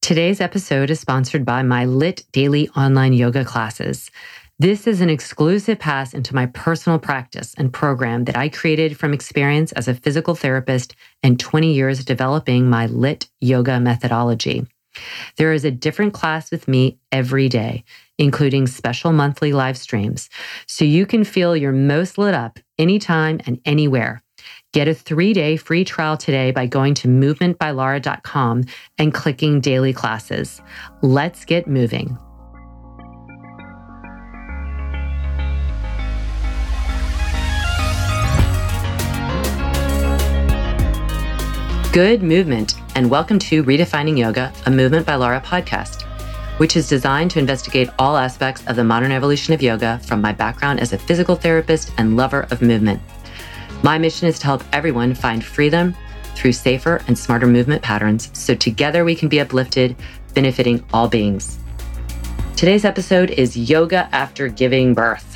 Today's episode is sponsored by my LIT Daily online yoga classes. This is an exclusive pass into my personal practice and program that I created from experience as a physical therapist and 20 years developing my LIT yoga methodology. There is a different class with me every day, including special monthly live streams, so you can feel your most lit up anytime and anywhere. Get a 3-day free trial today by going to movementbylara.com and clicking daily classes. Let's get moving. Good movement, and welcome to Redefining Yoga, a Movement by Lara podcast, which is designed to investigate all aspects of the modern evolution of yoga from my background as a physical therapist and lover of movement. My mission is to help everyone find freedom through safer and smarter movement patterns, so together we can be uplifted, benefiting all beings. Today's episode is Yoga After Giving Birth.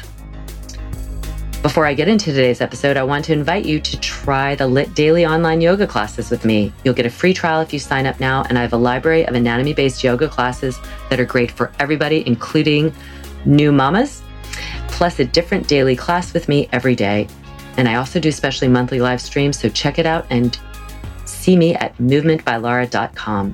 Before I get into today's episode, I want to invite you to try the LIT Daily online yoga classes with me. You'll get a free trial if you sign up now, and I have a library of anatomy-based yoga classes that are great for everybody, including new mamas, plus a different daily class with me every day. And I also do specially monthly live streams, so check it out and see me at movementbylara.com.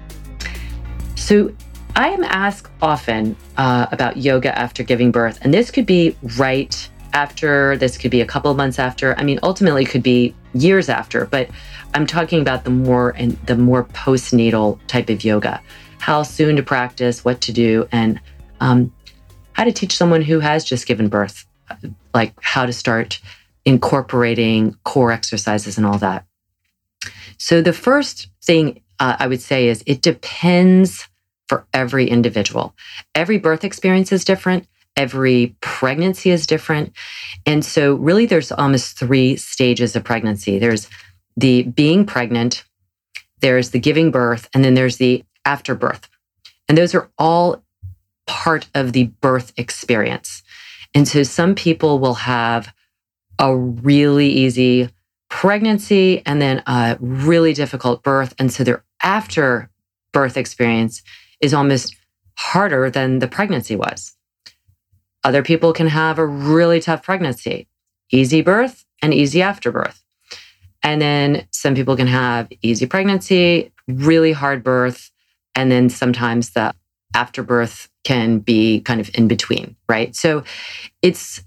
So I am asked often about yoga after giving birth, and this could be right after, this could be a couple of months after. I mean, ultimately it could be years after, but I'm talking about the more postnatal type of yoga. How soon to practice, what to do, and how to teach someone who has just given birth, like how to start incorporating core exercises and all that. So the first thing I would say is it depends for every individual. Every birth experience is different. Every pregnancy is different. And so really there's almost 3 stages of pregnancy. There's the being pregnant, there's the giving birth, and then there's the afterbirth. And those are all part of the birth experience. And so some people will have a really easy pregnancy and then a really difficult birth. And so their after birth experience is almost harder than the pregnancy was. Other people can have a really tough pregnancy, easy birth and easy afterbirth. And then some people can have easy pregnancy, really hard birth, and then sometimes the afterbirth can be kind of in between, right? So it's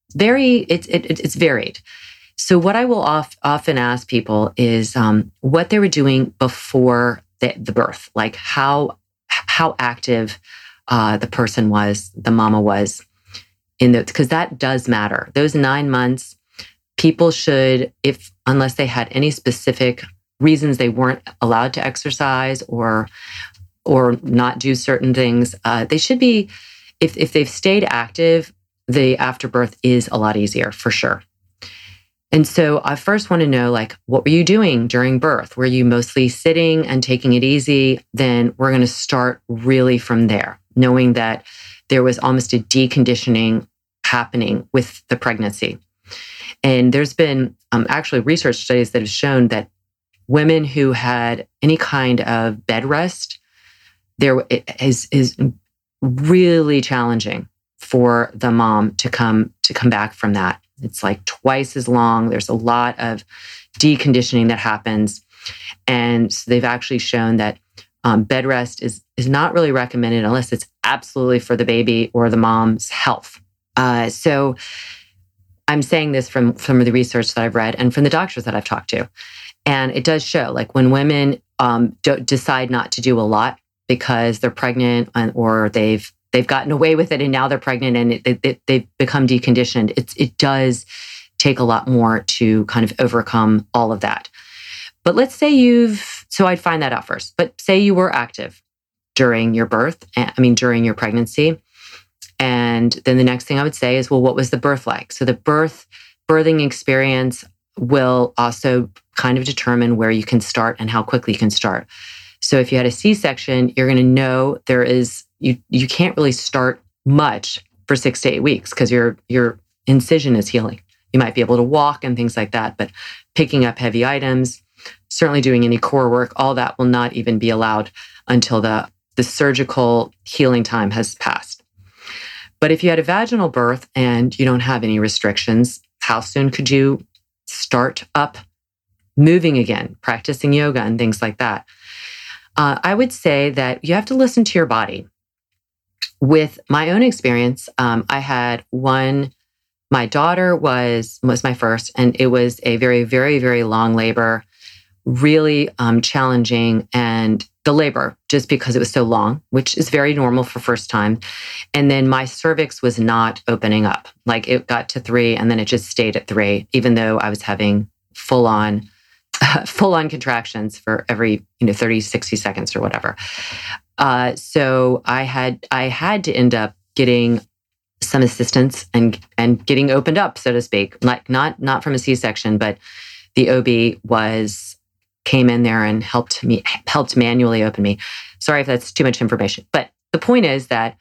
varied. So what I will often ask people is what they were doing before the birth, like how active the person was, the mama was because that does matter. Those 9 months, people should, unless they had any specific reasons they weren't allowed to exercise or not do certain things, they should be, if they've stayed active, the afterbirth is a lot easier for sure. And so I first want to know, like, what were you doing during birth? Were you mostly sitting and taking it easy? Then we're going to start really from there, knowing that there was almost a deconditioning happening with the pregnancy. And there's been actually research studies that have shown that women who had any kind of bed rest, it is really challenging for the mom to come back from that. It's like twice as long. There's a lot of deconditioning that happens. And so they've actually shown that bed rest is not really recommended unless it's absolutely for the baby or the mom's health. So I'm saying this from some of the research that I've read and from the doctors that I've talked to. And it does show, like, when women decide not to do a lot because they're pregnant or they've gotten away with it and now they're pregnant and they've become deconditioned, it does take a lot more to kind of overcome all of that. But let's say so I'd find that out first, but say you were active during your during your pregnancy. And then the next thing I would say is, well, what was the birth like? So the birthing experience will also kind of determine where you can start and how quickly you can start. So if you had a C-section, you're going to know you can't really start much for 6 to 8 weeks because your incision is healing. You might be able to walk and things like that, but picking up heavy items, certainly doing any core work, all that will not even be allowed until the surgical healing time has passed. But if you had a vaginal birth and you don't have any restrictions, how soon could you start up moving again, practicing yoga and things like that? I would say that you have to listen to your body. With my own experience, I had my daughter was my first, and it was a very, very, very long labor, really challenging, and the labor, just because it was so long, which is very normal for first time. And then my cervix was not opening up. Like it got to 3 and then it just stayed at 3, even though I was having full on contractions for every 30, 60 seconds or whatever. So I had to end up getting some assistance and getting opened up, so to speak, like not from a C-section, but the OB came in there and helped manually open me. Sorry if that's too much information, but the point is that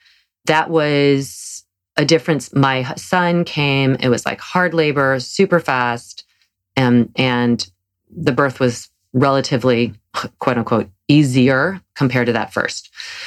was a difference. My son came, it was like hard labor, super fast, and the birth was relatively, quote unquote, easier compared to that first.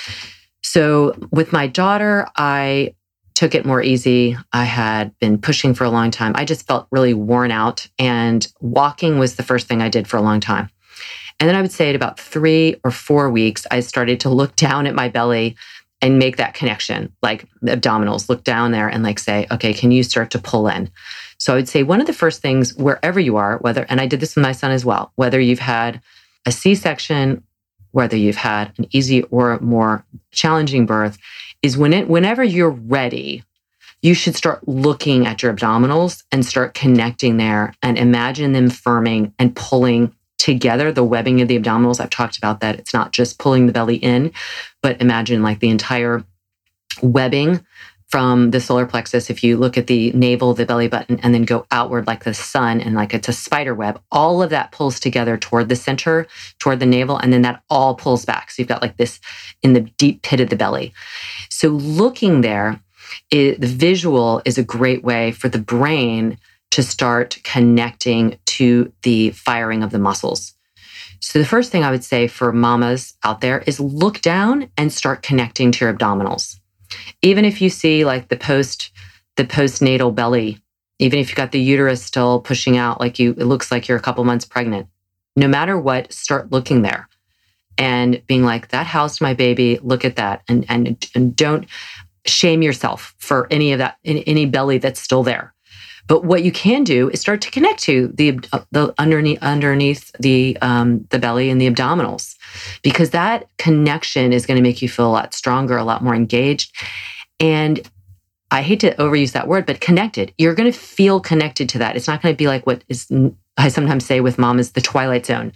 So with my daughter, I took it more easy. I had been pushing for a long time. I just felt really worn out, and walking was the first thing I did for a long time. And then I would say at about 3 or 4 weeks, I started to look down at my belly and make that connection, like the abdominals, look down there and like say, okay, can you start to pull in? So I would say one of the first things, wherever you are, and I did this with my son as well, whether you've had a C-section, whether you've had an easy or more challenging birth, is whenever you're ready, you should start looking at your abdominals and start connecting there and imagine them firming and pulling together, the webbing of the abdominals. I've talked about that. It's not just pulling the belly in, but imagine like the entire webbing from the solar plexus. If you look at the navel, the belly button, and then go outward like the sun and like it's a spider web, all of that pulls together toward the center, toward the navel, and then that all pulls back. So you've got like this in the deep pit of the belly. So looking there, the visual is a great way for the brain to start connecting to the firing of the muscles. So the first thing I would say for mamas out there is look down and start connecting to your abdominals. Even if you see like the postnatal belly, even if you've got the uterus still pushing out, it looks like you're a couple months pregnant, no matter what, start looking there and being like, that housed my baby, look at that. And don't shame yourself for any of that, any belly that's still there. But what you can do is start to connect to the underneath the belly and the abdominals, because that connection is going to make you feel a lot stronger, a lot more engaged. And I hate to overuse that word, but connected. You're going to feel connected to that. It's not going to be like what I sometimes say with mom is the twilight zone.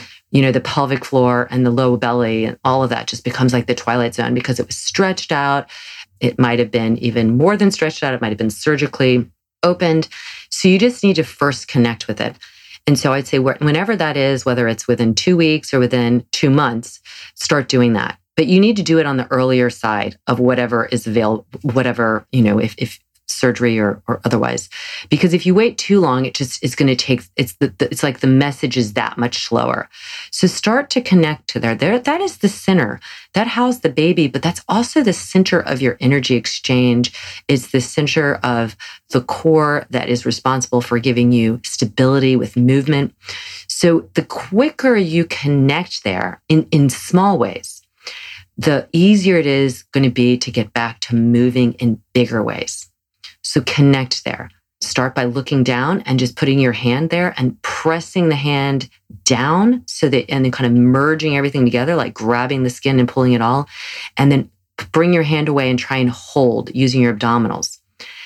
The pelvic floor and the low belly and all of that just becomes like the twilight zone because it was stretched out. It might have been even more than stretched out. It might have been surgically opened. So you just need to first connect with it. And so I'd say whenever that is, whether it's within 2 weeks or within 2 months, start doing that. But you need to do it on the earlier side of whatever is available, whatever, if surgery or otherwise. Because if you wait too long, it just is going to take, it's like the message is that much slower. So start to connect to there. That is the center. That housed the baby, but that's also the center of your energy exchange. It's the center of the core that is responsible for giving you stability with movement. So the quicker you connect there in small ways, the easier it is going to be to get back to moving in bigger ways. So connect there. Start by looking down and just putting your hand there and pressing the hand down and then kind of merging everything together, like grabbing the skin and pulling it all. And then bring your hand away and try and hold using your abdominals.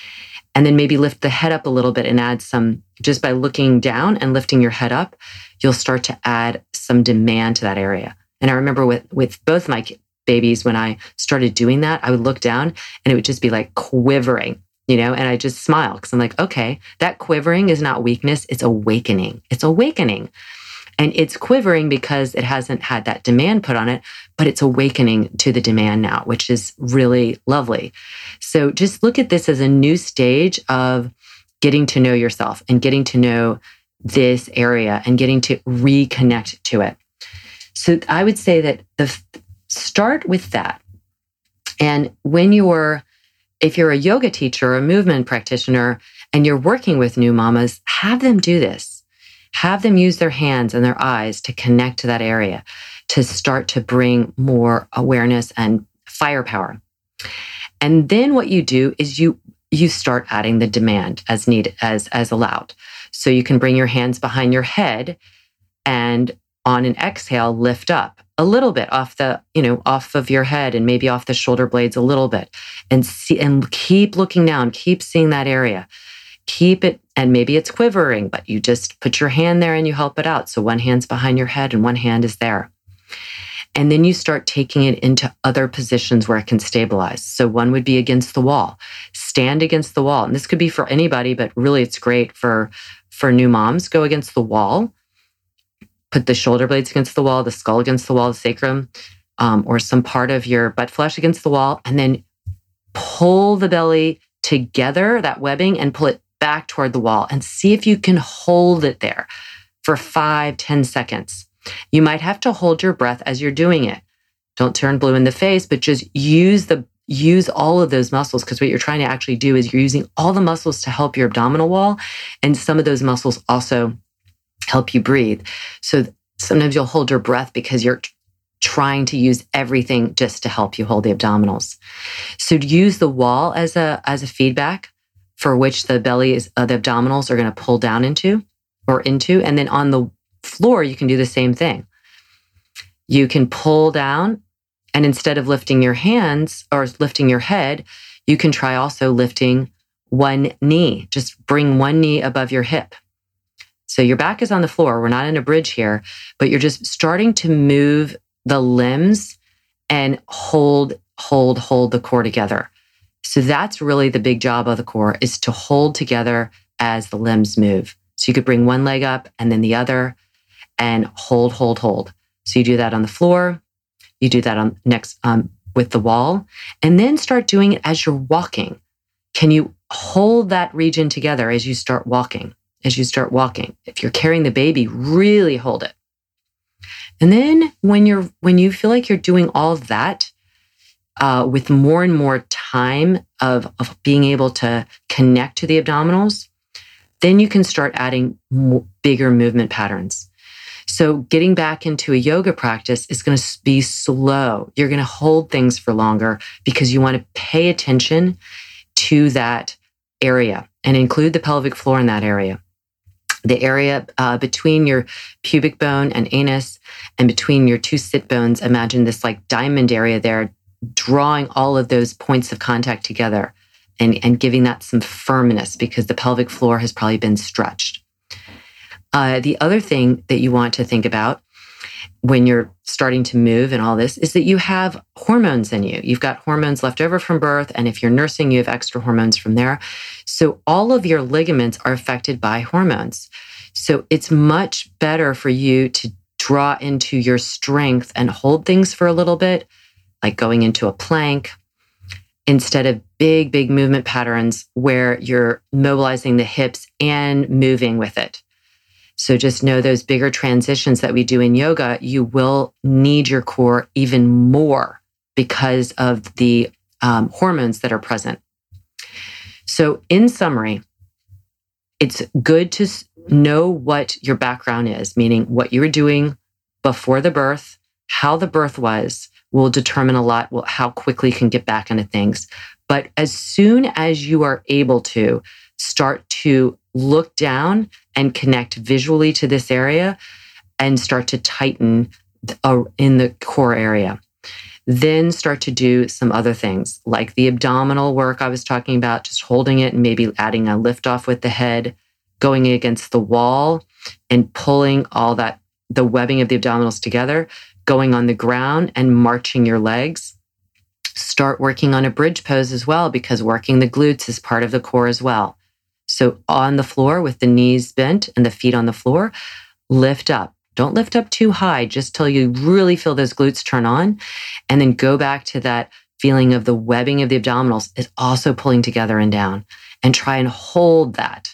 And then maybe lift the head up a little bit and add some, just by looking down and lifting your head up, you'll start to add some demand to that area. And I remember with both my babies, when I started doing that, I would look down and it would just be like quivering. And I just smile because I'm like, okay, that quivering is not weakness, it's awakening. It's awakening. And it's quivering because it hasn't had that demand put on it, but it's awakening to the demand now, which is really lovely. So just look at this as a new stage of getting to know yourself and getting to know this area and getting to reconnect to it. So I would say that start with that. And if you're a yoga teacher or a movement practitioner and you're working with new mamas, have them do this. Have them use their hands and their eyes to connect to that area, to start to bring more awareness and firepower. And then what you do is you start adding the demand as needed, as allowed. So you can bring your hands behind your head and on an exhale, lift up a little bit off of your head and maybe off the shoulder blades a little bit, and keep looking down, keep seeing that area. Keep it, and maybe it's quivering, but you just put your hand there and you help it out. So one hand's behind your head and one hand is there. And then you start taking it into other positions where it can stabilize. So one would be against the wall. Stand against the wall. And this could be for anybody, but really it's great for new moms. Go against the wall. Put the shoulder blades against the wall, the skull against the wall, the sacrum, or some part of your butt flesh against the wall. And then pull the belly together, that webbing, and pull it back toward the wall. And see if you can hold it there for 5-10 seconds. You might have to hold your breath as you're doing it. Don't turn blue in the face, but just use all of those muscles, because what you're trying to actually do is you're using all the muscles to help your abdominal wall. And some of those muscles also help you breathe. So sometimes you'll hold your breath because you're trying to use everything just to help you hold the abdominals. So to use the wall as a feedback for which the belly the abdominals are going to pull down into. And then on the floor, you can do the same thing. You can pull down, and instead of lifting your hands or lifting your head, you can try also lifting one knee. Just bring one knee above your hip. So your back is on the floor. We're not in a bridge here, but you're just starting to move the limbs and hold the core together. So that's really the big job of the core, is to hold together as the limbs move. So you could bring one leg up and then the other and hold. So you do that on the floor. You do that on next with the wall, and then start doing it as you're walking. Can you hold that region together as you start walking? If you're carrying the baby, really hold it. And then when you feel like you're doing all of that, with more and more time of being able to connect to the abdominals, then you can start adding bigger movement patterns. So getting back into a yoga practice is going to be slow. You're going to hold things for longer because you want to pay attention to that area and include the pelvic floor in that area. The area between your pubic bone and anus and between your two sit bones, imagine this like diamond area there, drawing all of those points of contact together and giving that some firmness because the pelvic floor has probably been stretched. The other thing that you want to think about when you're starting to move and all this is that you have hormones in you. You've got hormones left over from birth, and if you're nursing, you have extra hormones from there. So all of your ligaments are affected by hormones. So it's much better for you to draw into your strength and hold things for a little bit, like going into a plank, instead of big movement patterns where you're mobilizing the hips and moving with it. So just know those bigger transitions that we do in yoga, you will need your core even more because of the hormones that are present. So in summary, it's good to know what your background is, meaning what you were doing before the birth, how the birth was, will determine a lot how quickly you can get back into things. But as soon as you are able to start to look down and connect visually to this area and start to tighten in the core area, then start to do some other things like the abdominal work I was talking about, just holding it and maybe adding a lift off with the head, going against the wall and pulling all that, the webbing of the abdominals together, going on the ground and marching your legs. Start working on a bridge pose as well, because working the glutes is part of the core as well. So on the floor with the knees bent and the feet on the floor, lift up. Don't lift up too high, just till you really feel those glutes turn on. And then go back to that feeling of the webbing of the abdominals is also pulling together and down. And try and hold that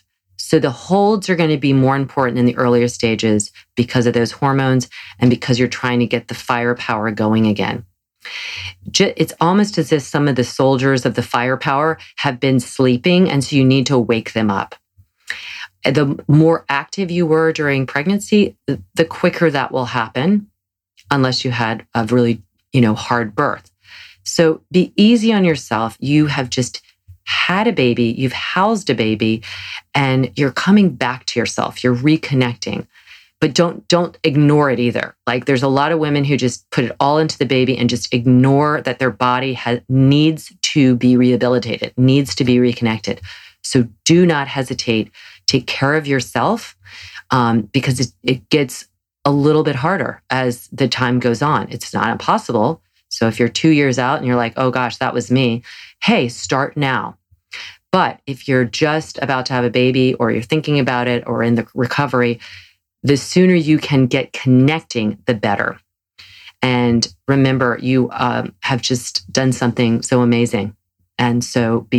So the holds are going to be more important in the earlier stages because of those hormones and because you're trying to get the firepower going again. It's almost as if some of the soldiers of the firepower have been sleeping, and so you need to wake them up. The more active you were during pregnancy, the quicker that will happen, unless you had a really, hard birth. So be easy on yourself. You have just had a baby, you've housed a baby, and you're coming back to yourself. You're reconnecting. But don't ignore it either. Like, there's a lot of women who just put it all into the baby and just ignore that their body needs to be rehabilitated, needs to be reconnected. So do not hesitate. Take care of yourself because it gets a little bit harder as the time goes on. It's not impossible. So if you're 2 years out and you're like, oh gosh, that was me, hey, start now. But if you're just about to have a baby, or you're thinking about it, or in the recovery, the sooner you can get connecting, the better. And remember, you have just done something so amazing. And so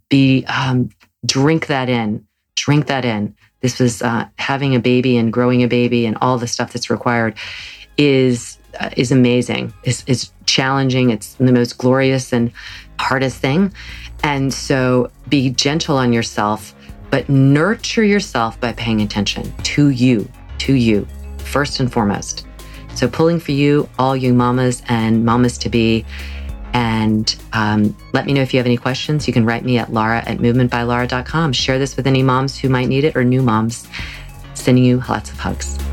drink that in. Drink that in. This was having a baby and growing a baby and all the stuff that's required is amazing. It's challenging. It's the most glorious and hardest thing. And so be gentle on yourself, but nurture yourself by paying attention to you, first and foremost. So pulling for you, all you mamas and mamas to be. And let me know if you have any questions. You can write me at Lara@movementbylara.com. Share this with any moms who might need it, or new moms. Sending you lots of hugs.